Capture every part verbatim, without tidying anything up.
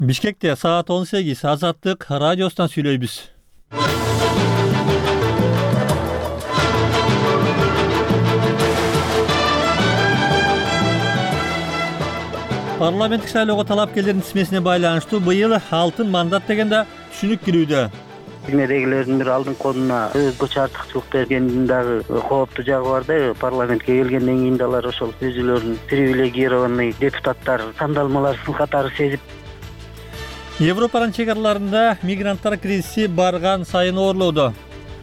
Бишкекте саат он сегиз Азаттык радиосунан сүйлөйбүз. Парламенттик шайлоого талапкерлердин тизмесине байланыштуу быйыл алтын мандат деген да түшүнүк кирүүдө. Негелердин бир алдын колуна өзгөчө артыкчылык бергендин дагы кооптуу жагы бар да. Парламентке келгенден кийин да алар ошол өзүлөрүнүн привилегированный депутаттар тандалмаларын катары сезип. Европанын чек араларында мигранттар кризиси барган сайын оорлоодо.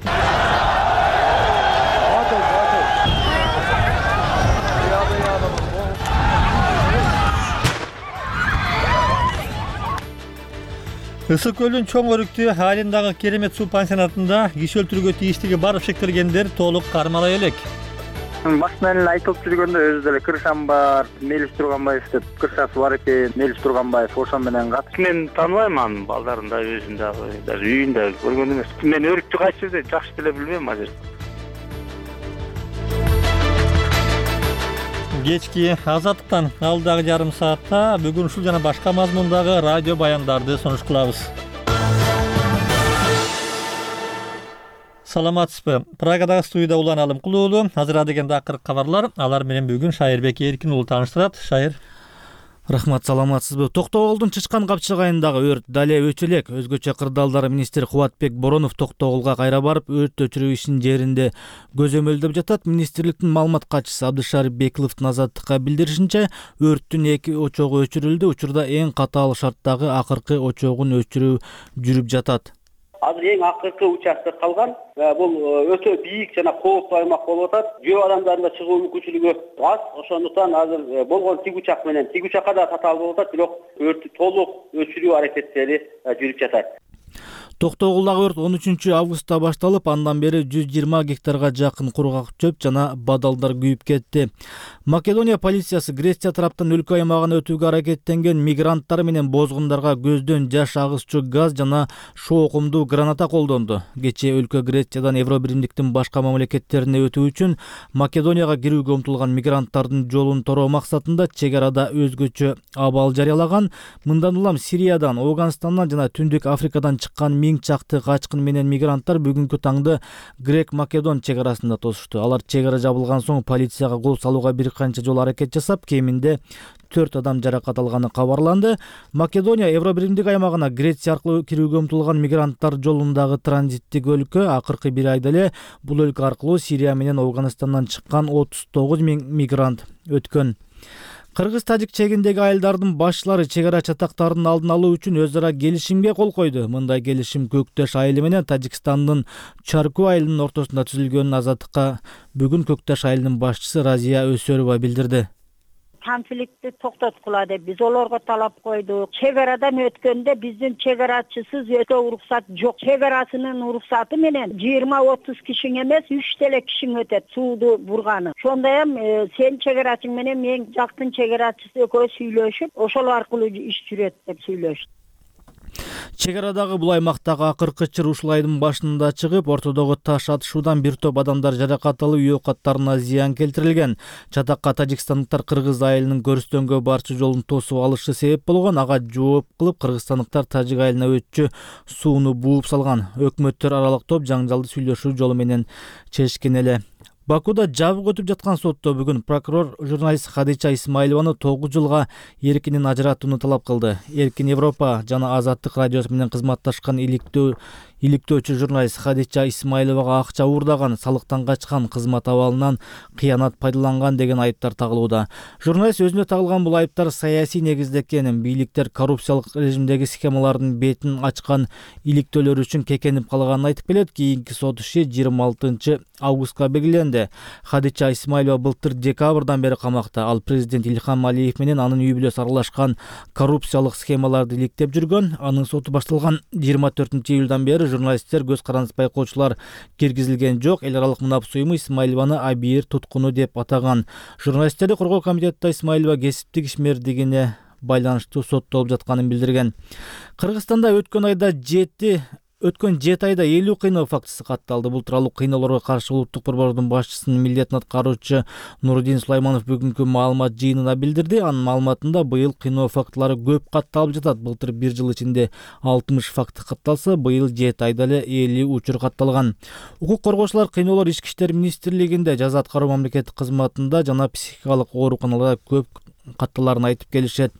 Ысык көлүн чоң өрүктүү айылындагы керемет суу пансионатында киши өлтүрүүгө тийиштиги бар шектелгендер толук кармалай элек. Башынан эле айтылып жүргөндө өзү деле крышам бар, Мелис Турганбаев деп крышасы бар экен. Мелис Турганбаев ошо менен кат. Мен тааныбайм анын балдарын да, өзүн дагы, даже үйүн да көргөн эмес. Мен өрүктү кайсы жерде жакшы деле билбейм азыр. Кечки Азаттыктан алдагы жарым саатта бүгүн ушул жана башка мазмундагы радио баяндарды сонуш кылабыз. Саламатсызбы? Прагадагы студияда Улан Алымкулуулу. Азыр дегенде акыркы кабарлар. Алар менен бүгүн Шайырбек Эркин уулу тааныштырат. Шайыр. Рахмат, саламатсызбы? Токтогулдун Чычкан капчык айылындагы өрт дале өчө элек. Өзгөчө кырдаалдар министри Кубатбек Боронов Токтогулга кайра барып, өрт өчүрүү ишин жеринде көзөмөлдөп жатат. Министрликтин маалымат катчысы Абдышарып Бекиловдун Азаттыкка билдиришинче, өрттүн эки очогу өчүрүлдү. Учурда эң катаал шарттагы акыркы очогун өчүрүү жүрүп жатат. Азыр эң акыркы участок калган. Бул өтө бийик жана кооптуу аймак болуп атат. Жөө адамдарында чыгуу мүмкүнчүлүгү аз. Ошондуктан азыр болгон тиг учак менен тиг учакка да татаал болуп атат, бирок өрттү толук өчүрүү аракеттери жүрүп жатат. Токтогулдагы өрт он үчүнчү августта башталып, андан бери жүз жыйырма гектарга жакын кургак чөп жана бадалдар күйүп кетти. Македония полициясы Греция тараптан өлкө аймагына өтүүгө аракеттенген мигранттар менен бозгундарга көздөн жаш агызчу газ жана шоокумдуу граната колдонду. Кечээ өлкө Грециядан Евробиримдиктин башка мамлекеттерине өтүү үчүн Македонияга кирүүгө умтулган мигранттардын жолун тороо максатында чек арада өзгөчө абал жарыялаган. Мындан улам Сириядан, Ауганстандан жана Түндүк Африкадан чыккан миң чакты качкын менен мигранттар бүгүнкү таңды Грек-Македон чек арасында тосушту. Алар чек ара жабылган соң полицияга кол салууга бир канча жолу аракет жасап, кеминде төрт адам жаракат алганы кабарланды. Македония Евробиримдик аймагына Греция аркылуу кирүүгө умтулган мигранттар жолундагы транзиттик өлкө. Акыркы бир айда эле бул өлкө аркылуу Сирия менен Ауганистандан чыккан отуз тогуз миң мигрант өткөн. Кыргыз-тажик чегиндеги айылдардын башчылары чек ара чатактарынын алдын алуу үчүн өз ара келишимге кол койду. Мындай келишим Көктөш айылы менен Тажикстандын Чарку айылынын ортосунда түзүлгөнүн Азаттыкка бүгүн Көктөш айылынын башчысы Разия Өсөрова билдирди. Конфликтти токтоткула деп биз олорго талап койдук. Чек арадан өткөндө биздин чек арачысыз өтө уруксат жок. Чек арасынын уруксаты менен жыйырма отуз кишиң эмес, үч деле кишиң өтөт сууду бурганы. Ошондой эм сен чек арачың менен мен жактын чек арачысы экөө сүйлөшүп, ошол аркылуу иш жүрөт деп сүйлөштүк. Чек арадагы бул аймактагы акыркы чыр ушул айдын башында чыгып, ортодогу таш атышуудан бир топ адамдар жаракат алып, үй оокаттарына зыян келтирилген. Чатакка тажикстандыктар Кыргыз айылынын Көрүстөнгө барчу жолун тосуп алышы себеп болгон. Ага жооп кылып, кыргызстандыктар тажик айылына өтчү сууну бууп салган. Өкмөттөр аралык топ жаңжалды сүйлөшүү жолу менен чечкен эле. Бакуда жабык өтүп жаткан сотто бүгүн прокурор журналист Хадича Исмаилованы тогуз жылга эркинен ажыратууну талап кылды. Эркин Европа жана Азаттык радиосу менен кызматташкан иликтөө иликтөөчү журналист Хадича Исмаиловага акча уурдаган, салыктан качкан, кызмат абалынан кыянат пайдаланган деген айыптар тагылууда. Журналист өзүнө тагылган бул айыптар саясий негизде экенин, бийликтер коррупциялык режимдеги схемалардын бетин ачкан иликтөөлөр үчүн кекенип калганын айтып келет. Кийинки сот иши жыйырма алтынчы августка белгиленди. Хадича Исмаилова былтыр декабрдан бери камакта. Ал президент Илхам Алиев менен анын үй бүлөсү аралашкан коррупциялык схемаларды иликтеп жүргөн. Анын соту башталган жыйырма төртүнчү июлдан бери журналисттер көз карандысыз байкоочулар киргизилген жок. Эл аралык мунапс уюму Исмаилованы абийир туткуну деп атаган. Журналисттерди коргоо комитетинде Исмаилова кесиптик ишмердигине байланыштуу соттолуп жатканын билдирген. Кыргызстанда өткөн айда жети Өткөн жети айда элүү кыйноо фактысы катталды. Бул тууралуу кыйноолорго каршы улуттук борбордун башчысынын милдетин аткаруучу Нурудин Сулайманов бүгүнкү маалымат жыйынына билдирди. Анын маалыматында быйыл кыйноо фактылары көп катталып жатат. Былтыр бир жыл ичинде алтымыш факты катталса, быйыл жети айда эле элүү учур катталган. Укук коргоочулар кыйноолор Ички иштер министрлигинде, жаза аткаруу мамлекеттик кызматында жана психикалык ооруканаларда көп катталарын айтып келишет.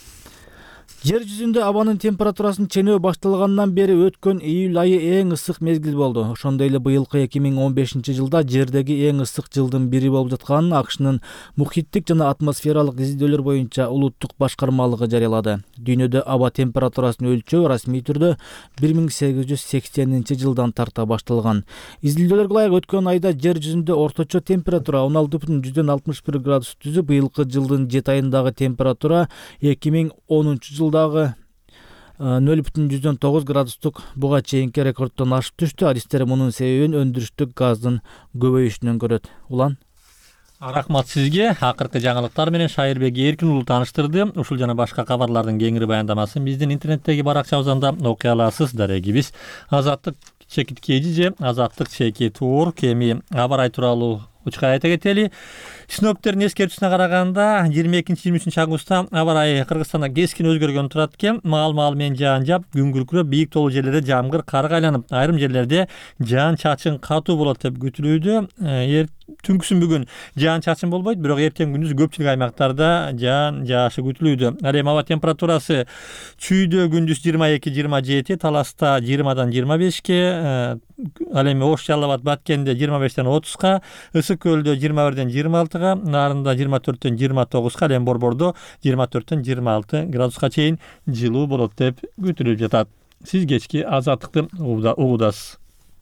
Жер жүзүндө абанын температурасынын ченөө башталгандан бери өткөн июль айы эң ысык мезгил болду. Ошондой эле быйылкы эки миң он бешинчи жылда жердеги эң ысык жылдын бири болуп жатканын АКШнын мухиттик жана атмосфералык изилдөөлөр боюнча улуттук башкармалыгы жарыялады. Дүйнөдө аба температурасын өлчөө расмий түрдө бир миң сегиз жүз сексенинчи жылдан тарта башталган. Изилдөөлөргө ылайык өткөн айда жер жүзүндө орточо температура он алты бүтүн жүздөн алтымыш бир градус түзүп, быйылкы жылдын жети айындагы температура эки миң онунчу жыл дагы нөл бүтүн жүздөн тогуз градустук буга чейинки рекорддон ашып түштү. Адистер мунун себебин өндүрүштүк газдын көбөйүшүнөн көрөт. Улан Рахмат сизге. Акыркы жаңылыктар менен Шайырбек Эркин уулу тааныштырды. Ушул жана башка кабарлардын кеңири баяндамасын биздин интернеттеги баракчабыздан да окуй аласыз. Дарегибиз Азаттык чекит кеji же Азаттык чекит тур кеми абар ай тууралуу учка айта кетели. Синоптиктердин эскертүүсүнө караганда жыйырма экинчи жыйырма үчүнчү августта аба ырайы Кыргызстанда кескин өзгөргөн турат экен. Маал-маал менен жаан жаап, күн күркүрөп, бийик тоолуу жерлерде жамгыр карга айланып, айрым жерлерде жаан чачын катуу болот деп күтүлүүдө. Түнкүсүн бүгүн жаан чачын болбойт, бирок эртең күндүз көпчүлүк аймактарда жаан жаашы күтүлүүдө. Ал эми аба температурасы Чүйдө күндүз жыйырма эки жыйырма жети, Таласта жыйырмадан жыйырма бешке, ал эми Ош, Жалал Абад, Баткенде жыйырма бештен отузга, Ысык көлдө жыйырма бирден жыйырма алтыга, Нарында жыйырма төрттөн жыйырма тогузга, ал эми Борбордо жыйырма төрттөн жыйырма алты градуска чейин жылуу болот деп күтүлүп жатат. Сиз кечки Азаттыкты угудасыз.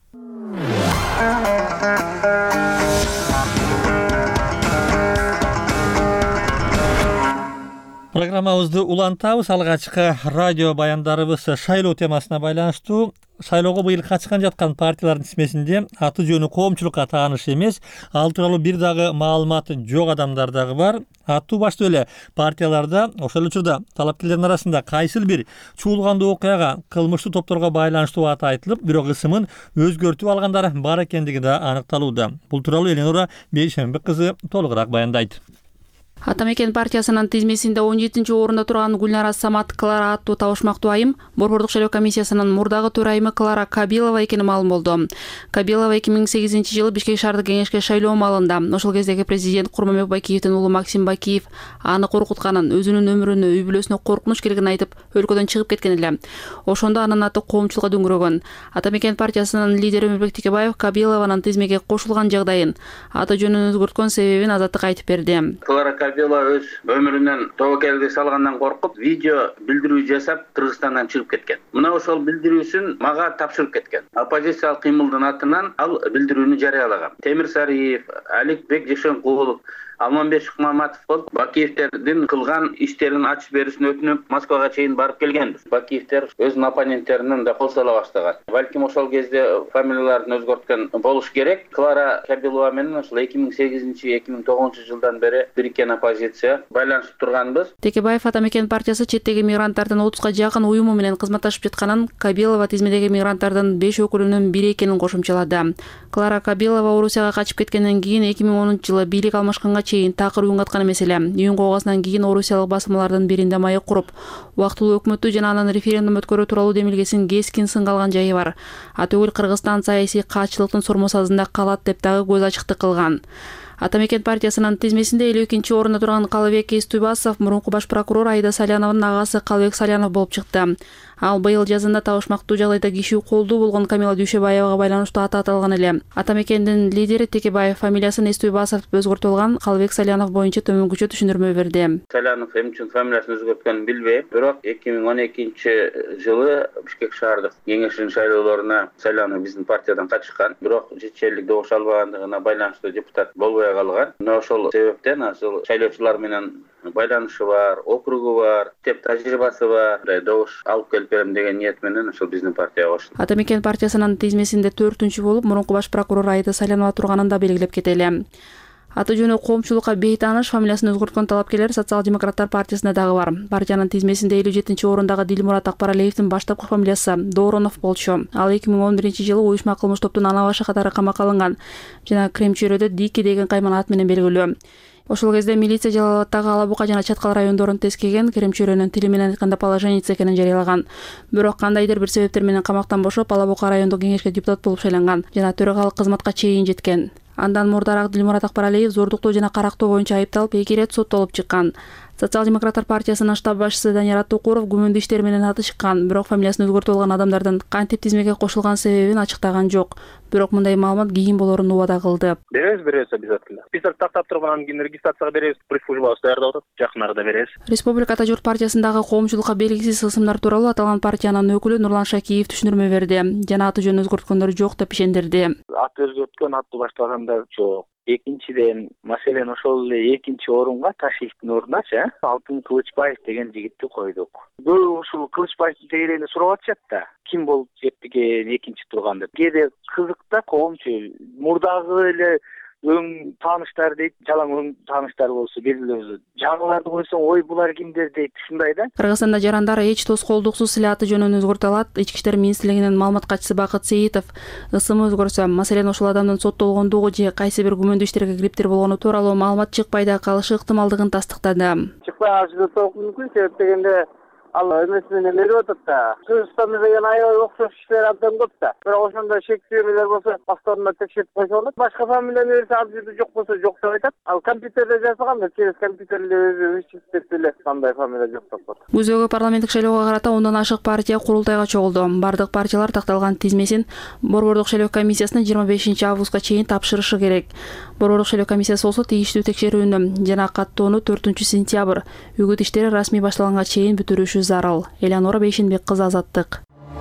Программабызды улантабыз. Алгачкы радио баяндарыбыз шайлоо темасына байланыштуу. Шайлоого быйыл катышкан жаткан партиялардын тизмесинде аты жөнү коомчулукка тааныш эмес, ал тууралуу бир дагы маалыматы жок адамдар дагы бар. Аттуу баштуу эле партияларда ошол учурда талапкерлердин арасында кайсыл бир чуулгандуу окуяга, кылмыштуу топторго байланыштуу аты айтылып, бирок ысымын өзгөртүп алгандар бар экендиги да аныкталууда. Бул тууралуу Эленора Бейшембек кызы толугураак баяндайт. Ата мекен партиясынын тизмесинде он жетинчи орунда турган Гүлнара Самат Клара аттуу табышмактуу айым Борбордук шайлоо комиссиясынын мурдагы төрайымы Клара Кабилова экени маалым болду. Кабилова эки миң сегизинчи жылы Бишкек шаардык кеңешке шайлоо маалында ошол кездеги президент Курманбек Бакиевдин уулу Максим Бакиев аны коркутканын, өзүнүн өмүрүнө, үй бүлөсүнө коркунуч келгенин айтып, өлкөдөн чыгып кеткен эле. Ошондо анын аты коомчулукка дөңгөрөгөн. Ата мекен партиясынын лидери Өмүрбек Текебаев Кабилованын тизмеге кошулган жагдайын, аты жөнүн өзгөрткөн себебин Азаттык айтып берди. Кабилова өз өмүрүнөн тобокелди салгандан коркуп, видео билдирүү жасап, Кыргызстандан чыгып кеткен. Мына ошол билдирүүсүн мага тапшырып кеткен. Оппозициялык кыймылдын атынан ал билдирүүнү жарыялаган. Темир Сариев, Аликбек Жешенкулов, Алманбек Шыкмаматов болуп, Бакиевтердин кылган иштерин ачып берүүсүн өтүнүп, Москвага чейин барып келгенбиз. Бакиевтер өзүнүн оппоненттеринен да кол сала баштаган. Балким ошол кезде фамилияларын өзгөрткөн болуш керек. Клара Кабилова менен ошол эки миң сегизинчи эки миң тогузунчу жылдан бери бириккен оппозиция байланышып турганбыз. Текебаев Ата мекен партиясы четтеги мигранттардын отузга жакын уюму менен кызматташып жатканын, Кабилова тизмедеги мигранттардын беш өкүлүнүн бири экенин кошумчалады. Клара Кабилова Орусияга качып кеткенден кийин эки миң онунчу жылы бийлик алмашканга чейин такыр уюн каткан эмес эле. Уюн куугасынан кийин орусиялык басылмалардын биринде маек куруп, убактылуу өкмөттү жана анан референдум өткөрүү тууралуу демилгесин кескин сынга алган жайы бар. Атөгүл Кыргызстан саясий каатчылыктын сормосазында калат деп дагы көз ачыктык кылган. Ата мекен партиясынын тизмесинде элүү экинчи орунда турган Калыбек Эстуйбасов мурунку баш прокурор Айда Саляновдун агасы Калыбек Салянов болуп чыкты. Ал быйыл жазында табышмактуу жагдайда киши колдуу болгон Камила Дүйшөбаевага байланыштуу аты аталган эле. Ата мекендин лидери Текебаев фамилиясын Эстуйбасов деп өзгөртүп алган. Калыбек Салянов боюнча төмөнкүчө түшүндүрмө берди. Салянов эмне үчүн фамилиясын өзгөрткөнүн билбейм, бирок эки миң он экинчи жылы Бишкек шаардык кеңешинин шайлоолоруна Салянов биздин партиядан катышкан, бирок жетишерлик добуш албагандыгына байланыштуу депутат болбой калган. Мына ошол себептен ошол шайлоочулар менен байланышы бар, округу бар, теп тажрыйбасы бар, добуш алып келип берем деген ниет менен ошол биздин партияга кошту. Ата мекен партиясынын тизмесинде төртүнчү болуп мурунку баш прокурор Айда Салянова турганын да белгилеп кетели. Аты жөнү коомчулукка бейтааныш, фамилиясын өзгөрткөн талапкерлер Социал-демократтар партиясында дагы бар. Партиянын тизмесинде элүү жетинчи орундагы Дилмурат Акбаралиевдин баштапкы фамилиясы Дооронов болчу. Ал эки миң он биринчи жылы уюшма кылмыш топтун ана башы катары камакка алынган жана Кремчөйрөдө Дики деген кайман ат менен белгилүү. Ошол кезде милиция Жалал Абадтагы Ала Бука жана Чаткал райондорун тескеген, Кремчөйрөнүн тили менен айтканда положеница экенин жарыялаган. Бирок кандайдыр бир себептер менен камактан бошоп, Ала Бука райондук кеңешке депутат болуп шайланган жана төрагалык кызматка чейин жеткен. Андан мурдараак Дилмурат Акбаралиев зордуктоо жана карактоо боюнча айыпталып, эки ирет соттолуп чыккан. Социал-демократтар партиясынын штаб башчысы Данияр Аттукуров күмөндүү иштер менен атышкан, бирок фамилиясын өзгөртүп алган адамдардын кантип тизмеге кошулган себебин ачыктаган жок. Бирок мындай маалымат кийин болорун убада кылды. Беребиз, беребиз обязательно. Список тактап тургандан кийин регистрацияга беребиз, пресс-службабыз даярдап атат. Жакын арада беребиз. Республика Ата журт партиясындагы коомчулукка белгисиз ысымдар тууралуу аталган партиянын өкүлү Нурлан Шакиев түшүндүрмө берди жана аты жөнүн өзгөрткөндөр жок деп ишендирди. Ат өзгөрткөн, атты баштагандар жок. Экинчиден, маселен ошол эле экинчи орунга Ташиевдин ордуначы Алтын Кылычбаев деген жигитти койдук. Бул ушул Кылычбаевдин тегерегине сурап атышат да. Ким болуп жептиген экинчи турган деп. Кээде кызык да коомчу. Мурдагы эле өң тааныштар дейт, жалаң өң тааныштар болсо белгилүү. Жаңыларды койсоң, ой булар кимдер дейт, ушундай да. Кыргызстанда жарандар эч тоскоолдуксуз эле аты жөнүн өзгөртө алат. Ички иштер министрлигинин маалымат катчысы Бакыт Сейитов ысымы өзгөрсө, маселен ошол адамдын соттолгондугу же кайсы бир күмөндүү иштерге кириптир болгону тууралуу маалымат чыкпай да калышы ыктымалдыгын тастыктады. Чыкпай калышы да мүмкүн, себеп дегенде ал эмес менен берип атат да. Кыргызстанда деген аябай окшош иштер абдан көп да. Бирок ошондой шектүү эмелер болсо, повторно текшерип койсо болот. Башка фамилияны берсе, ал жерде жок болсо жок деп айтат. Ал компьютерде жазылган да, через компьютерде өзү вычислеп эле кандай фамилия жок деп коет. Күзөгү парламенттик шайлоого карата ондон ашык партия курултайга чогулду. Бардык партиялар такталган тизмесин Борбордук шайлоо комиссиясына жыйырма бешинчи августка чейин тапшырышы керек. Борбордук шайлоо комиссиясы болсо тийиштүү текшерүүнү жана каттоону төртүнчү сентябрь үгүт иштери расмий башталганга чейин бүтүрүшү зарыл. Элеонора Бейшенбек кызы, Азаттык.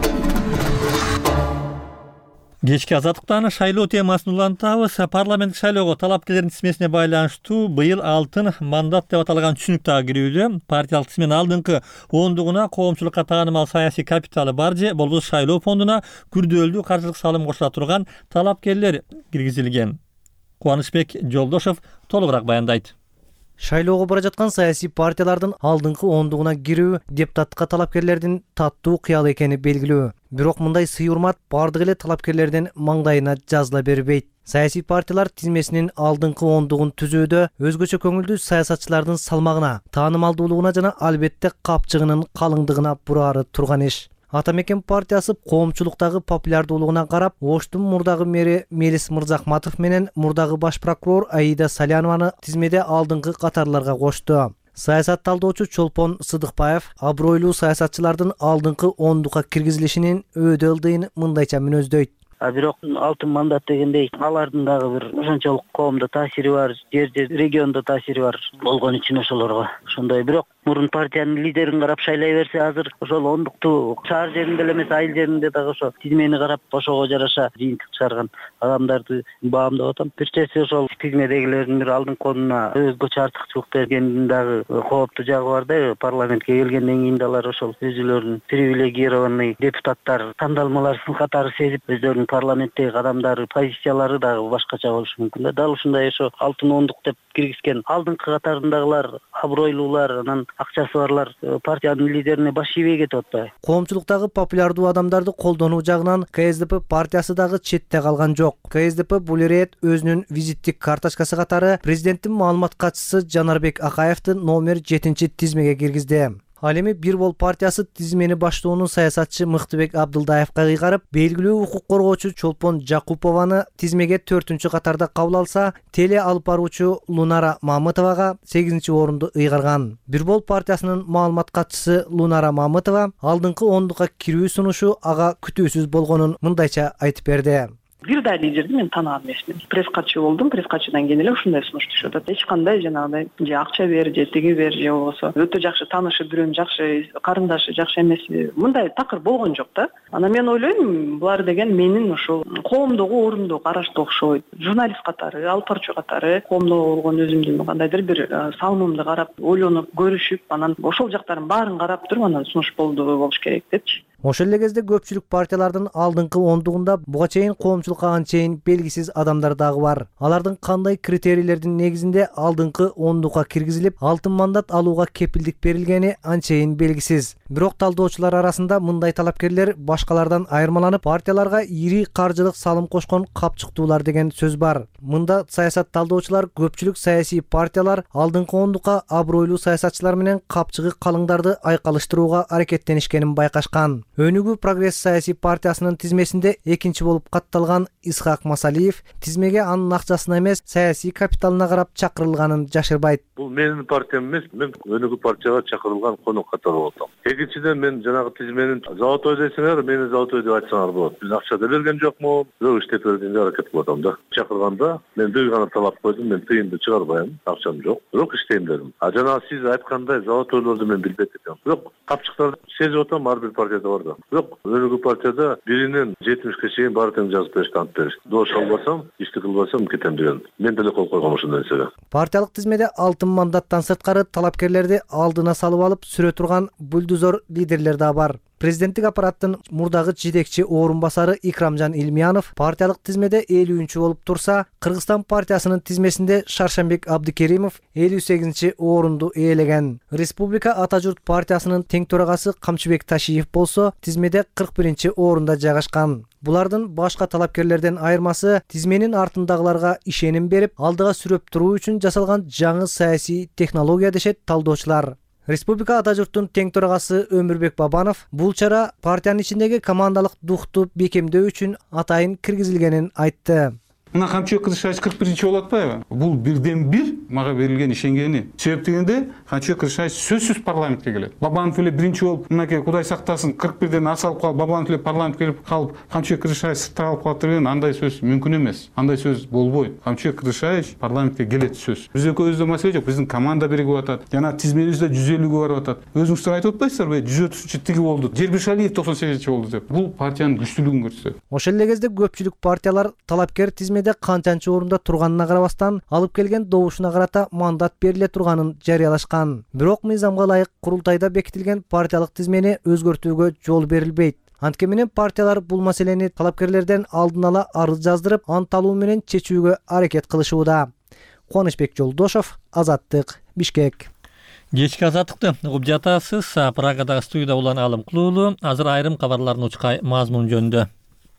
Кечки Азаттыктан шайлоо темасын улантабыз. Парламенттик шайлоого талапкерлердин тизмесине байланыштуу быйыл алтын мандат деп аталган түшүнүк дагы кирүүдө. Партиялык тизменин алдыңкы ондугуна коомчулукка таанымал саясий капиталы бар же болбосо шайлоо фондуна күрдөөлүү каржылык салым кошула турган талапкерлер киргизилген. Кубанычбек Жолдошов толугураак баяндайт. Шайлоого бара жаткан саясий партиялардын алдыңкы ондугуна кирүү депутаттыкка талапкерлердин таттуу кыялы экени белгилүү. Бирок мындай сый урмат бардык эле талапкерлердин маңдайына жазыла бербейт. Саясий партиялар тизмесинин алдыңкы ондугун түзүүдө өзгөчө көңүлдүү саясатчылардын салмагына, таанымалдуулугуна жана албетте капчыгынын калыңдыгына бурары турган иш. Ата Мекен партиясы коомчулуктагы популярдуулугуна карап, Оштун мурдагы мэри Мелис Мырзахматов менен мурдагы баш прокурор Аида Салянованы тизмеде алдыңкы катарларга кошту. Саясат талдоочу Чолпон Сыдыкбаев абройлуу саясатчылардын алдыңкы ондукка киргизилишинин өйдө ылдыйын мындайча мүнөздөйт. А бирок алтын мандат дегендей алардын дагы бир ошончолук коомдо таасири бар, жер жер региондо таасири бар болгон үчүн ошолорго ошондой. Бирок мурун партиянын лидерин карап шайлай берсе, азыр ошол ондукту шаар жеринде эле эмес, айыл жеринде дагы ошо тизмени карап ошого жараша жыйынтык чыгарган адамдарды баамдап атам. Бирчеси ошол тизмедегилердин бир алдыңкы ордуна өзгөчө артыкчылык бергендин дагы кооптуу жагы бар да. Парламентке келгенден кийин да алар ошол өзүлөрүнүн привилегированный депутаттар тандалмаларын катары сезип, өздөрүнүн парламенттеги кадамдары, позициялары дагы башкача болушу мүмкүн да. Дал ушундай ошо алтын ондук деп киргизген алдыңкы катарындагылар, абройлуулар, анан акчасы барлар партиянын лидерине баш ийбей кетип атпайбы? Коомчулуктагы популярдуу адамдарды колдонуу жагынан КСДП партиясы дагы четте калган жок. КСДП бул ирет өзүнүн визиттик карточкасы катары президенттин маалымат катчысы Жанарбек Акаевди номер жетинчи тизмеге киргизди. Ал эми Бир бол партиясы тизмени баштоонун саясатчы Мыктыбек Абдылдаевга кыйгарып, белгилүү укук коргоочу Чолпон Жакупованы тизмеге төртүнчү катарда кабыл алса, теле алып баруучу Лунара Мамытовага сегизинчи орунду ыйгарган. Бир бол партиясынын маалымат катчысы Лунара Мамытова алдыңкы ондукка кирүү сунушу ага күтүүсүз болгонун мындайча айтып берди. Бир да лидерди мен таанаган эмесмин. Пресс катчы болдум, пресс катчыдан кийин эле ушундай сунуш түшүп атат. Эч кандай жанагындай же акча бер, же тиги бер, же болбосо өтө жакшы таанышы, бирөөнүн жакшы карындашы, жакшы эмеси. Мындай такыр болгон жок да. Анан мен ойлойм, булар деген менин ошол коомдогу орунду карашты окшойт. Журналист катары, алып баруучу катары коомдогу болгон өзүмдүн кандайдыр бир салымымды карап, ойлонуп, көрүшүп, анан ошол жактарын баарын карап туруп, анан сунуш болду болуш керек депчи. Ошол эле кезде көпчүлүк партиялардын алдыңкы ондугунда буга чейин коомчулукка анчейин белгисиз адамдар дагы бар. Алардын кандай критерийлердин негизинде алдыңкы ондукка киргизилип, алтын мандат алууга кепилдик берилгени анчейин белгисиз. Бирок талдоочулар арасында мындай талапкерлер башкалардан айырмаланып, партияларга ири каржылык салым кошкон капчыктуулар деген сөз бар. Мында саясат талдоочулар көпчүлүк саясий партиялар алдыңкы ондукка абройлуу саясатчылар менен капчыгы калыңдарды айкалыштырууга аракеттенишкенин байкашкан. Өнүгүү прогресс саясий партиясынын тизмесинде экинчи болуп катталган Исхак Масалиев тизмеге анын акчасына эмес, саясий капиталына карап чакырылганын жашырбайт. Бул менин партиям эмес, мен өнүгүү партияга чакырылган конок катары болдум. Экинчиден, мен жанагы тизменин золотой десеңер, мени золотой деп айтсаңар болот. Мен акча да берген жокмун, бирок иштеп бергенге аракет кылып атам да. Чакырганда мен бир гана талап койдум, мен тыйынды чыгарбайм, акчам жок, бирок иштейм дедим. А жанагы сиз айткандай золотойлорду мен билбей кетем. Бирок капчыктарды сезип атам, ар бир партияда бар да. Бирок өнүгүү партияда биринен жетимишке чейин баары тең жазып беришти, ант беришти. Доош албасам, ишти кылбасам кетем деген. Мен деле кол койгом ошондой нерсеге. Партиялык тизмеде алтын мандаттан сырткары талапкерлерди алдына салып алып сүрө турган бульдозер лидерлер да бар. Президенттик аппараттын мурдагы жетекчи орун басары Икрамжан Илмиянов партиялык тизмеде элүүнчү болуп турса, Кыргызстан партиясынын тизмесинде Шаршамбек Абдыкеримов элүү сегизинчи орунду ээлеген. Республика Ата журт партиясынын тең төрагасы Камчыбек Ташиев болсо, тизмеде кырк биринчи орунда жайгашкан. Булардын башка талапкерлерден айырмасы тизменин артындагыларга ишеним берип, алдыга сүрөп туруу үчүн жасалган жаңы саясий технология дешет талдоочулар. Республика Ата журттун тең төрагасы Өмүрбек Бабанов бул чара партиянын ичиндеги командалык духту бекемдөө үчүн атайын киргизилгенин айтты. Мына Камчыбек Кыргызчаевич кырк биринчи болуп атпайбы? Бул бирден бир мага берилген ишенгени. Себеп дегенде Камчыбек Кыргызчаевич сөзсүз парламентке келет. Бабанов эле биринчи болуп, мынакей Кудай сактасын кырк бирден асалып калып, Бабанов эле парламентке келип калып, Камчыбек Кыргызчаевич сыртта калып калат деген андай сөз мүмкүн эмес. Андай сөз болбойт. Камчыбек Кыргызчаевич парламентке келет сөз. Биз экөөбүздө маселе жок. Биздин команда биригип атат. Жана тизмебизде жүз элүүгө барып атат. Өзүңүздөр айтып атпайсыздарбы? жүз отузунчу тиги болду. Жербишалиев токсон сегизинчи болду деп. Бул партиянын күчтүүлүгүн көрсөтөт. Ошол эле кезде көпчүлүк партиялар талапкер тизмеде канчанчы орунда турганына карабастан алып келген добушуна карата мандат бериле турганын жарыялашкан. Бирок мыйзамга ылайык курултайда бекитилген партиялык тизмени өзгөртүүгө жол берилбейт. Анткени менен партиялар бул маселени талапкерлерден алдын ала арыз жаздырып, ант алуу менен чечүүгө аракет кылышууда. Кубанычбек Жолдошов, Азаттык, Бишкек. Кечки азаттыкты угуп жатасыз. Прагадагы студияда улан Алым Кулуулу. Азыр айрым кабарлардын учкай мазмун жөнүндө.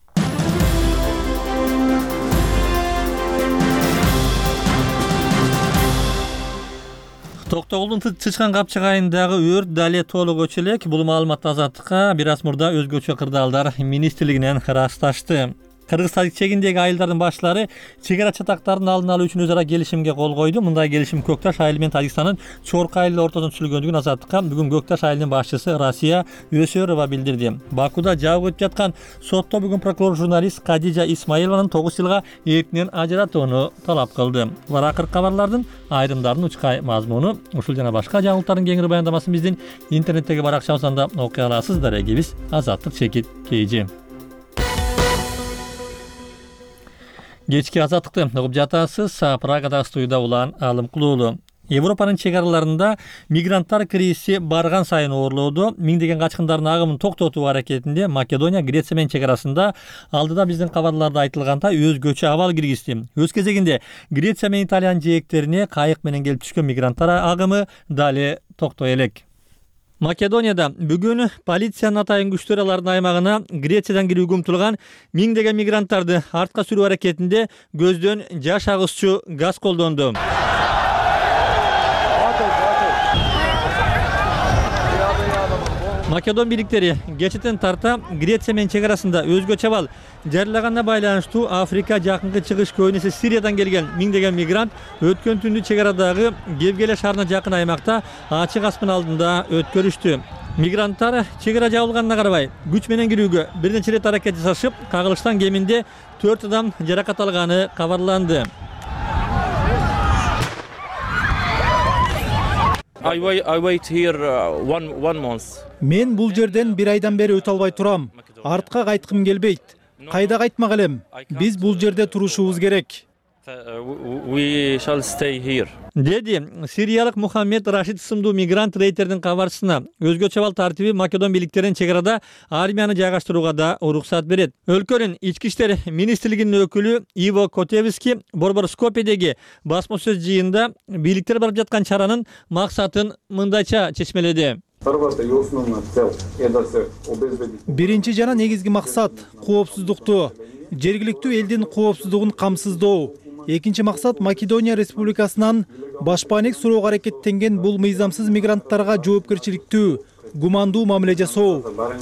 Токтогулдун Чычкан капчыгайындагы өрт дале толук өчө элек. Бул маалыматты Азаттыкка бир аз мурда өзгөчө кырдаалдар министрлигинен ырасташты. Кыргызстан чегиндеги айылдардын башлары чек ара чатактарын алдын алуу үчүн өз ара келишимге кол койду. Мындай келишим Көкташ айылы менен Тажикстандын Чорку айылы ортосунда түзүлгөндүгүн Азаттыкка бүгүн Көкташ айылынын башчысы Расия Өсөрова билдирди. Бакуда жабык өтүп жаткан сотто бүгүн прокурор журналист Кадижа Исмаилованын тогуз жылга эркинен ажыратууну талап кылды. Булар акыркы кабарлардын айрымдардын учкай мазмуну. Ушул жана башка жаңылыктардын кеңири баяндамасын биздин интернеттеги баракчабыздан окуй аласыздар. Эгибиз Азаттык чекит кейжи. Кечки азаттыкты угуп жатасыз. Прагадагы студияда улан Алым Кулуулу. Европанын чек араларында мигранттар кризиси барган сайын оорлоодо. Миңдеген качкындардын агымын токтотуу аракетинде Македония Греция менен чек арасында алдыда биздин кабарларда айтылгандай өзгөчө абал киргизди. Өз кезегинде Греция менен Италиянын жээктерине кайык менен келип түшкөн мигранттар агымы дали токтой элек. Македонияда бүгүн полициянын атайын күчтөр алардын аймагына Грециядан кирүүгө умтулган миңдеген мигранттарды артка сүрүү аракетинде көздөн жаш агызчу газ колдонду. Македон бийликтери кечетен тарта Греция менен чек арасында өзгөчө абал жарыялаганына байланыштуу Африка жакынкы чыгыш көбүнесе Сириядан келген миңдеген мигрант өткөн түндү чек арадагы Гевгеле шаарына жакын аймакта ачык аспан алдында өткөрүштү. Мигранттар чек ара жабылганына карабай күч менен кирүүгө бир нече ирет аракет жасашып, кагылыштан кеминде төрт адам жаракат алганы кабарланды. I wait, I wait here uh, one, one month. Мен бул жерден бир айдан бери өтө албай турам. Артка кайткым келбейт. Кайда кайтмак элем? Биз бул жерде турушубуз керек. We shall stay here. Dedi Siriялык Мухаммед Рашид ысымдуу мигрант рейдтердин кабарчысына. Өзгөчө абал тартиби Македон бийликтерин чек арада армияны жайгаштырууга да уруксат берет. Өлкөнүн ички иштер министрлигинин өкүлү Иво Котевски борбор Скопьедеги басма сөз жыйында бийликтер барып жаткан чаранын максатын мындайча чечмеледи. Биринчи жана негизги максат коопсуздукту, жергиликтүү элдин коопсуздугун камсыздоо. Экинчи максат Македония Республикасынан башпаанек суроого аракеттенген бул мыйзамсыз мигранттарга жоопкерчиликтүү, гумандуу мамиле жасоо.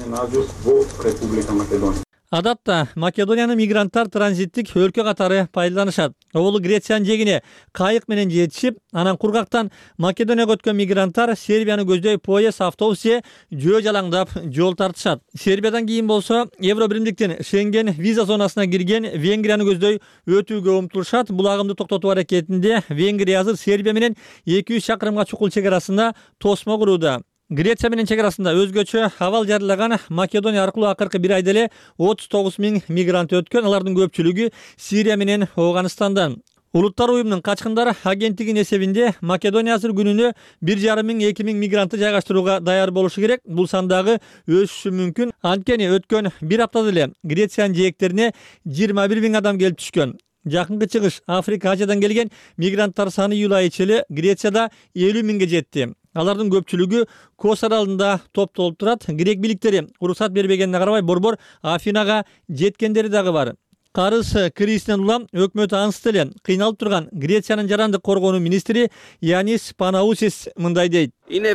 Адатта Македониянын мигранттар транзиттик өлкө катары пайдаланышат. Ол Грециянын жегине кайык менен жетишип, анан кургактан Македонияга өткөн мигранттар Сербияны көздөй поезд, автобус же жөө жалаңдап жол тартышат. Сербиядан кийин болсо Евро биримдиктин Шенген виза зонасына кирген Венгрияны көздөй өтүүгө умтулушат. Бул агымды токтотуу аракетинде Венгрия азыр Сербия менен эки жүз чакырымга чукул чек арасында тосмо курууда. Греция менен чек арасында өзгөчө абал жарылаган Македония аркылуу акыркы бир айда эле отуз тогуз миң мигрант өткөн. Алардын көпчүлүгү Сирия менен Афганистандан. Улуттар уюмунун качкындар агенттигинин эсебинде Македония азыр күнүнө бир жарым миң эки миң мигрантты жайгаштырууга даяр болушу керек. Бул сандагы өсүшү мүмкүн. Анткени өткөн бир аптада эле Грециянын жээктерине жыйырма бир миң адам келип түшкөн. Жакынкы чыгыш Африка Азиядан келген мигранттар саны июль айы ичи Грецияда элүү миңге жетти. Алардын көпчүлүгү Кос аралында топтолуп турат. Грек бийликтери уруксат бербегенине карабай борбор Афинага жеткендери дагы бар. Карыз кризисинен улам өкмөт ансыз эле кыйналып турган Грециянын жарандык коргоонуу министри Янис Панаусис мындай дейт.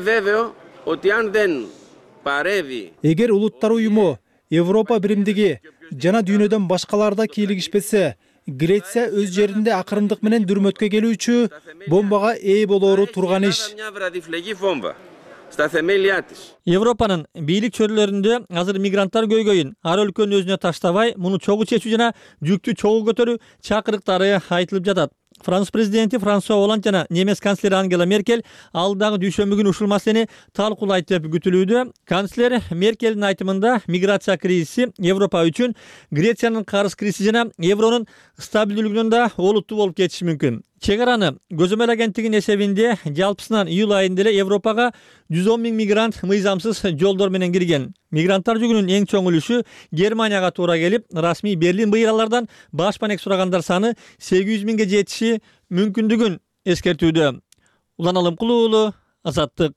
Эгер улуттар уюму, Европа биримдиги жана дүйнөдөн башкаларда кийлигишпесе, Греция өз жеринде акырындык менен дүрмөткө келүүчү бомбага ээ болоору турган иш. Европанын бийлик чөйрөлөрүндө азыр мигранттар көйгөйүн ар өлкөнүн өзүнө таштабай, муну чогуу чечүү жана жүктү чогуу көтөрүү чакырыктары айтылып жатат. Франс президенти Франсуа Оланд жана немец канцлери Ангела Меркель алдагы дүйшөмбү күнү ушул маселени талкуулайт деп күтүлүүдө. Канцлер Меркелдин айтымында миграция кризиси Европа үчүн Грециянын карыз кризиси жана евронун стабилдүүлүгүнөн да олуттуу болуп кетиши мүмкүн. Чек араны көзөмөл агенттигинин эсебинде жалпысынан июль айында эле Европага жүз он миң мигрант мыйзамсыз жолдор менен кирген. Мигранттар жүгүнүн эң чоң үлүшү Германияга туура келип, расмий Берлин быйыл алардан башпаанек сурагандар саны сегиз жүз миңге жетиши мүмкүндүгүн эскертүүдө. Улан Алымкулуу уулу, Азаттык.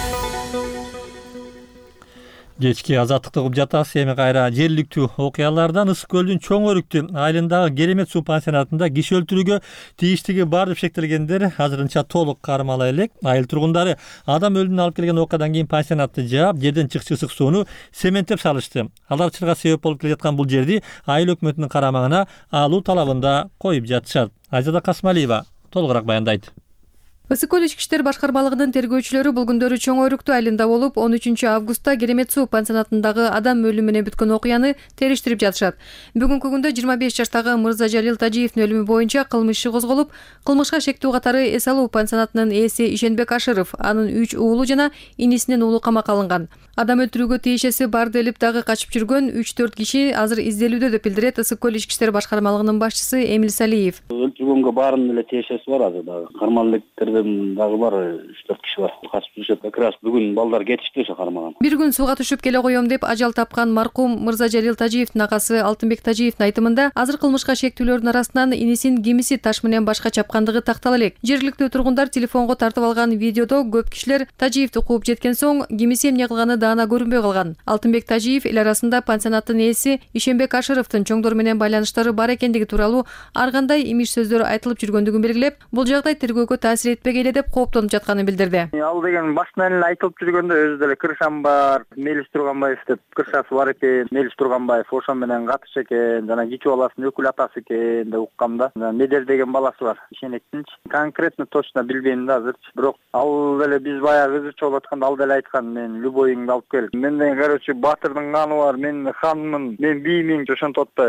Кечки Азаттыкты угуп жатасыз. Эми кайра жергиликтүү окуялардан Ысык көлдүн Чоң Өрүктү айылындагы Керемет суу пансионатында киши өлтүрүүгө тийиштиги бар деп шектелгендер азырынча толук кармала элек. Айыл тургундары адам өлүмүнө алып келген окуядан кийин пансионатты жаап, жерден чыкчы ысык сууну цементтеп салышты. Алар чырга себеп болуп келе жаткан бул жерди айыл өкмөтүнүн карамагына алуу талабында коюп жатышат. Айзада Касмалиева толугураак баяндайт. Ысык көл ички иштер башкармалыгынын тергөөчүлөрү бул күндөрү Чоң Өрүктү айылында болуп, он үчүнчү августта Керемет суу пансионатындагы адам өлүмү менен бүткөн окуяны териштирип жатышат. Бүгүнкү күндө жыйырма беш жаштагы Мырзажалил Тажиевдин өлүмү боюнча кылмыш иши козголуп, кылмышка шектүү катары эс алуу пансионатынын ээси Ишенбек Ашыров, анын үч уулу жана инисинин уулу камакка алынган. Адам өлтүрүүгө тиешеси бар делип дагы качып жүргөн үч төрт киши азыр изделүүдө деп билдирет Ысык көл ички иштер башкармалыгынын башчысы Эмил Салиев. Өлтүргөнгө баарынын эле тиешеси бар азыр дагы. Кармалдыктерден дагы бар үч төрт киши бар. Качып жүрүшөт. Как раз бүгүн балдар кетишти ошо кармаган. Бир күн сууга түшүп келе коем деп ажал тапкан маркум Мырзажалил Тажиевдин агасы Алтынбек Тажиевдин айтымында азыр кылмышка шектүүлөрдүн арасынан инисин кимиси таш менен башка чапкандыгы тактала элек. Жергиликтүү тургундар телефонго тартып алган видеодо көп кишилер Тажиевди кууп жеткен соң кимиси эмне кылганы даана көрүнбөй калган. Алтынбек Тажиев эл арасында пансионаттын ээси Ишенбек Ашыровдун чоңдор менен байланыштары бар экендиги тууралуу ар кандай имиш сөздөр айтылып жүргөндүгүн белгилеп, бул жагдай тергөөгө таасир этпегей эле деп кооптонуп жатканын билдирди. Ал деген башынан эле айтылып жүргөндө өзү деле кыршам бар, Мелис Турганбаев деп кыршасы бар экен. Мелис Турганбаев ошо менен катыш экен, жана кичи баласынын өкүл атасы экен деп уккам да. Медел деген баласы бар, ишенектинчи. Конкретно точно билбейм да азырчы. Бирок ал деле биз баягы ызычы болуп атканда ал деле айткан, мен любойуңду алып кел. Менден короче батырдын каны бар, мен ханмын, мен биймин, ошентип атпайбы. Ички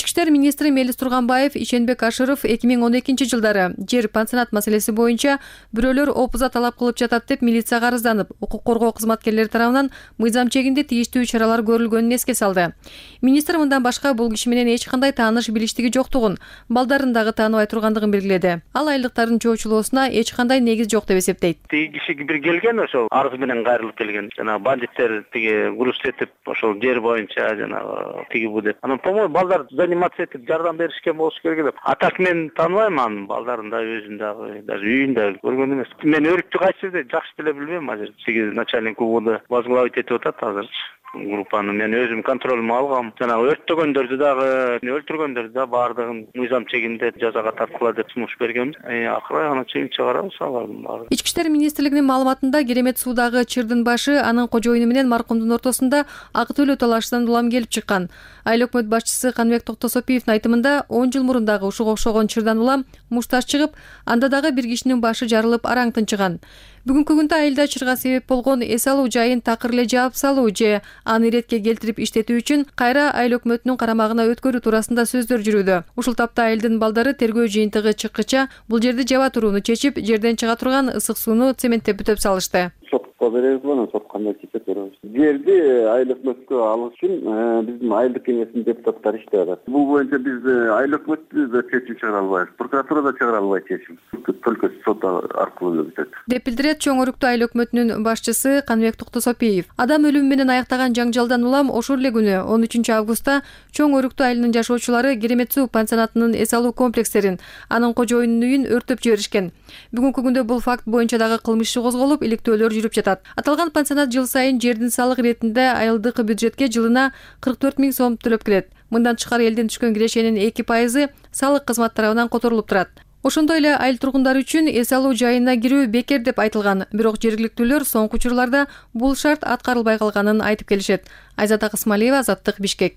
иштер министри Мелис Турганбаев, Ишенбек Ашыров эки миң он экинчи жылдары жер пансионат маселеси боюнча бирөөлөр опуза талап кылып жатат деп милицияга арызданып, укук коргоо кызматкерлери тарабынан мыйзам чегинде тийиштүү чаралар көрүлгөнүн эске салды. Министр мындан башка бул киши менен эч кандай тааныш билиштиги жоктугун, балдарын дагы тааныбай тургандыгын белгиледи. Ал айлыктардын чоочулоосуна эч кандай негиз жок деп эсептейт. Тиги киши бир келген, ошол арыз менен кайрылып келген. Жана бандиттер тиги груз этип, ошол жер боюнча жана тиги бу деп. Анан по-моему балдар заниматься этип жардам беришкен болуш керек деп. А так мен тааныбайм анын балдарын да, өзүн дагы, даже үйүн да көргөн эмес. Мен өрүктү кайсы жерде жакшы деле билбейм азыр. Тиги начальник УВД возглавить этип атат азыр. Группаны мен өзүм контролума алгам. Жана өрттөгөндөрдү дагы, өлтүргөндөрдү да баардыгын мыйзам чегинде жазага тарткыла деп сунуш бергенбиз. Акыры аны чыгып чыгарабыз алардын баары. Ички иштер министрлигинин маалыматында Керемет суудагы чырдын башы анын кожоюну менен маркумдун ортосунда ак төлөө талашынан улам келип чыккан. Айыл өкмөт башчысы Каныбек Токтосопиевдин айтымында он жыл мурун дагы ушуга окшогон чырдан улам мушташ чыгып, анда дагы бир кишинин башы жарылып араң тынчыган. Бүгүнкү күндө айылда чырга себеп болгон эс алуу жайын такыр эле жаап салуу же аны иретке келтирип иштетүү үчүн кайра айыл өкмөтүнүн карамагына өткөрүү туурасында сөздөр жүрүүдө. Ушул тапта айылдын балдары тергөө жыйынтыгы чыккыча бул жерди жаба турууну чечип, жерден чыга турган ысык сууну цементтеп бүтөп салышты. Сотко беребиз, анан сот кандай чечет беребиз. Жерди айыл өкмөткө алыш үчүн биздин айылдык кеңештин депутаттары иштеп атат. Бул боюнча биз айыл өкмөттү да чечим чыгара албайбыз, прокуратура да чыгара албайт чечим. Только сот аркылуу бүтөт. Деп билдирет Чоң Өрүктүү айыл өкмөтүнүн башчысы Каныбек Токтосопиев. Адам өлүмү менен аяктаган жаңжалдан улам ошол эле күнү он үчүнчү августта Чоң Өрүктүү айылынын жашоочулары Керемет суу пансионатынын эс алуу комплекстерин, анын кожоюнунун үйүн өртөп жиберишкен. Бүгүнкү күндө бул факт боюнча дагы кылмыш иши козголуп, иликтөөлөр жүрүп жатат. Аталган пансионат жыл сайын жердин салык иретинде айылдык бюджетке жылына кырк төрт миң сом төлөп келет. Мындан тышкары элден түшкөн кирешенин эки пайызы салык кызмат тарабынан которулуп турат. Ошондой эле айыл тургундары үчүн эс алуу жайына кирүү бекер деп айтылган. Бирок жергиликтүүлөр соңку учурларда бул шарт аткарылбай калганын айтып келишет. Айзат Акысмалиева, Азаттык, Бишкек.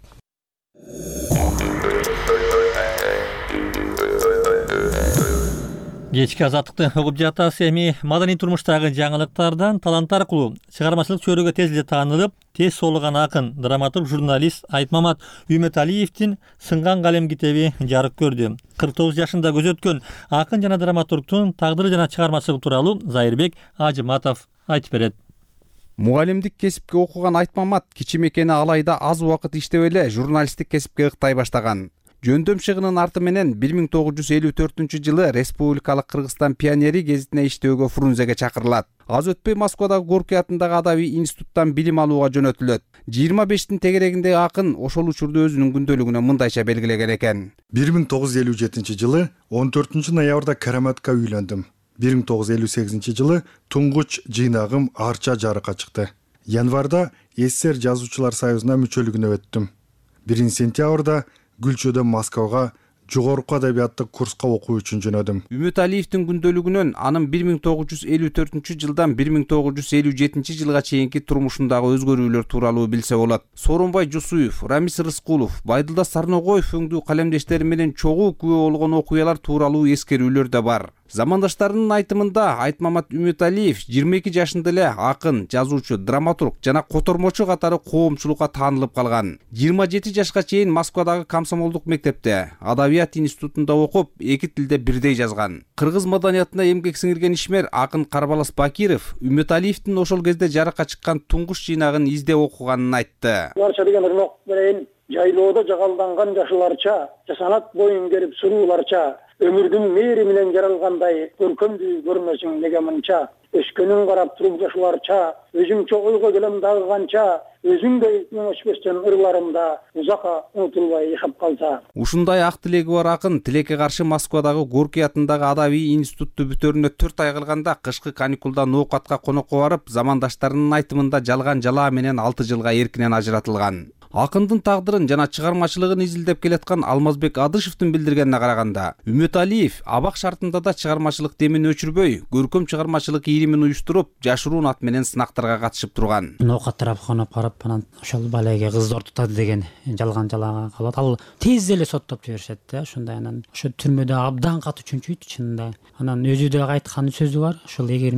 Кечки азаттыкты угуп жатасыз. Эми маданий турмуштагы жаңылыктардан талант аркылуу чыгармачылык чөйрөгө тез эле таанылып, тез соолуган акын, драматург, журналист Айтмамат Үмөталиевдин Сынган калем китеби жарык көрдү. кырк тогуз жашында көз өткөн акын жана драматургдун тагдыры жана чыгармачылыгы тууралуу Зайырбек Ажыматов айтып берет. Мугалимдик кесипке окуган Айтмамат кичимекени алайда аз убакыт иштеп эле журналисттик кесипке ыктай баштаган. Жөндөм чыгынын арты менен бир миң тогуз жүз элүү төртүнчү жылы Республикалык Кыргызстан пионери гезитине иштөөгө Фрунзеге чакырылат. Аз өтпөй Москвадагы Горький атындагы адабий институттан билим алууга жөнөтүлөт. жыйырма бештин тегерегиндеги акын ошол учурда өзүнүн күндөлүгүнө мындайча белгилеген экен. бир миң тогуз жүз элүү жетинчи жылы он төртүнчү ноябрда Караматка үйлөндүм. бир миң тогуз жүз элүү сегизинчи жылы туңгуч жыйнагым Арча жарыкка чыкты. Январда СССР жазуучулар союзуна мүчөлүгүнө өттүм. биринчи сентябрда Гүлчөдөн Москвага жогорку адабияттык курска окуу үчүн жөнөдүм. Үмөталиевдин күндөлүгүнөн анын бир миң тогуз жүз элүү төртүнчү жылдан бир миң тогуз жүз элүү жетинчи жылга чейинки турмушундагы өзгөрүүлөр тууралуу билсе болот. Сооронбай Жусуев, Рамис Рыскулов, Байдылда Сарногоев өңдүү калемдештери менен чогуу күбө болгон окуялар тууралуу эскерүүлөр да бар. Замандаштарынын айтымында Айтмамат Үмөталиев жыйырма эки жашында эле акын, жазуучу, драматург жана котормочу катары коомчулукка таанылып калган. жыйырма жети жашка чейин Москвадагы Комсомолдук мектепте, Адабият институтунда окуп, эки тилде бирдей жазган. Кыргыз маданиятына эмгек сиңирген ишмер акын Карбалас Бакиров Үмөталиевдин ошол кезде жарыкка чыккан туңгуш жыйнагын издеп окуганын айтты. Арча деген ырмак менен жайлоодо жагалданган жашыларча, жасанат боюн келип сурууларча, өмүрдүн мээри менен жаралгандай көркөмдүү көрмөсүң неге мынча, өскөнүн карап туруп жашыларча, өзүмчө ойго келем дагы канча, өзүңдөй өчпөстөн ырларымда узакка унутулбай жашап калса. Ушундай ак тилеги бар акын тилекке каршы Москвадагы Горький атындагы адабий институтту бүтөрүнө төрт ай калганда кышкы каникулда ноокатка конокко барып, замандаштарынын айтымында жалган жалаа менен алты жылга эркинен ажыратылган. Акындын тагдырын жана чыгармачылыгын изилдеп келаткан Алмазбек Адышевдин билдиргенине караганда, Үмөталиев абак шартында да чыгармачылык демин өчүрбөй, көркөм чыгармачылык ийримин уюштуруп, жашыруун ат менен сынактарга катышып турган. Ноокат тарапкана барып, анан ошол балеге кызды ортотады деген жалган жалаага калат. Ал тез эле соттоп жиберишет да, ошондой анан ошо түрмөдө абдан катуу чүнчүйт чынында. Анан өзү дагы айткан сөзү бар, ошол эгер мен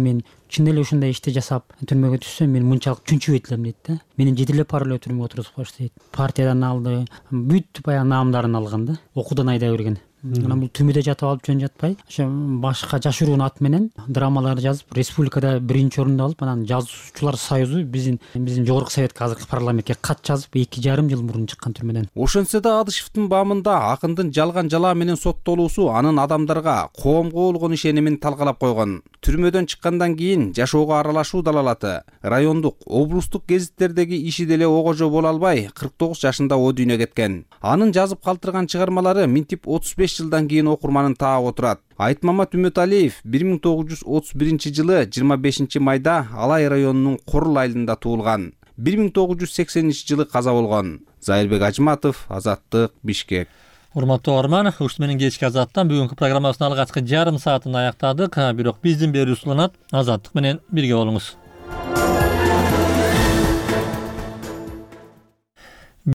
чын эле ушундай ишти жасап түрмөгө түшсөм мен мынчалык чүнчүбөйт элем дейт да. Мени жедилеп барып эле түрмөгө отургузуп коюшту дейт. Партиядан алды, бүт баягы наамдарын алган да. Окуудан айдап берген. Анан бул түрмөдө жатып алып жөн жатпай, ошо башка жашыруун ат менен драмалар жазып, республикада биринчи орунду алып, анан жазуучулар союзу биздин биздин жогорку советке, азыркы парламентке кат жазып, эки жарым жыл мурун чыккан түрмөдөн. Ошентсе да Адышевдин баамында акындын жалган жалаа менен соттолуусу анын адамдарга коомго болгон ишенимин талкалап койгон. Түрмөдөн чыккандан кийин жашоого аралашуу далалаты, райондук, облустук гезиттердеги иши деле огожо боло албай, кырк тогуз жашында о дүйнөгө кеткен. Анын жазып калтырган чыгармалары минтип отуз беш жылдан кийин окурманын таап отурат. Айтмамат Үмөталиев бир миң тогуз жүз отуз биринчи жылы жыйырма бешинчи майда Алай районунун Корул айылында туулган. бир миң тогуз жүз сексенинчи жылы каза болгон. Зайырбек Ажматов, Азаттык, Бишкек. Урматтуу Орман, ушул менен кечки Азаттан бүгүнкү программасынын алгачкы жарым саатын аяктадык. Бирок биздин берүү уланат. Азаттык менен бирге болуңуз.